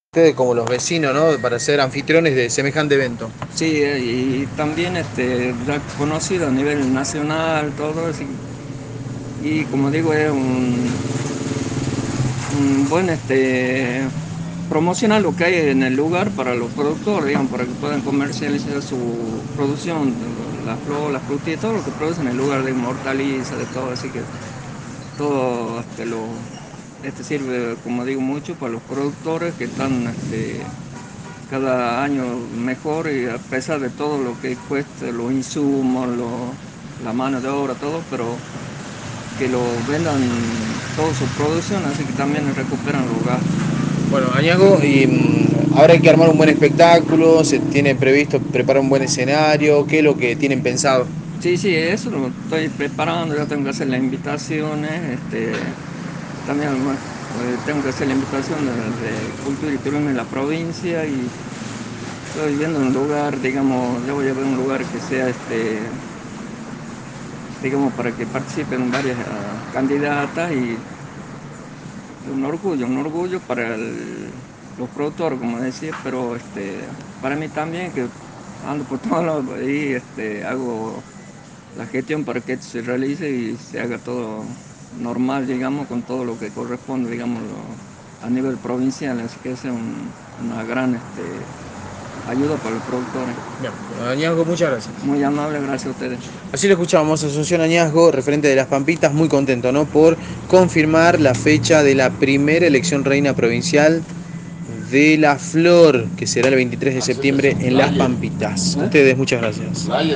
Ustedes como los vecinos, ¿no? Para ser anfitriones de semejante evento. Sí, y también ya conocido a nivel nacional, todo, y como digo, es un buen promocionar lo que hay en el lugar para los productores, digamos, para que puedan comercializar su producción, la flor, la frutilla, todo lo que producen en el lugar de hortalizas, de todo, así que todo sirve, como digo, mucho para los productores que están cada año mejor y a pesar de todo lo que cueste, los insumos, la mano de obra, todo, pero que lo vendan toda su producción, así que también recuperan los gastos. Bueno, Añasco, y ahora hay que armar un buen espectáculo, se tiene previsto preparar un buen escenario, ¿qué es lo que tienen pensado? Sí, sí, eso lo estoy preparando, ya tengo que hacer las invitaciones, también bueno, tengo que hacer la invitación de Cultura y Turismo en la provincia y estoy viendo un lugar, digamos, yo voy a ver un lugar que sea digamos, para que participen varias candidatas y un orgullo para los productores, como decía, pero para mí también, que ando por todos lados y hago la gestión para que esto se realice y se haga todo normal, digamos, con todo lo que corresponde, digamos, a nivel provincial, así que esa es una gran ayuda para los productores. Bien, Añasco, muchas gracias. Muy amable, gracias a ustedes. Así lo escuchábamos, Asunción Añasco, referente de las Pampitas, muy contento, ¿no? Por confirmar la fecha de la primera elección reina provincial de la flor, que será el 23 de septiembre en Las Pampitas. Ustedes, muchas gracias.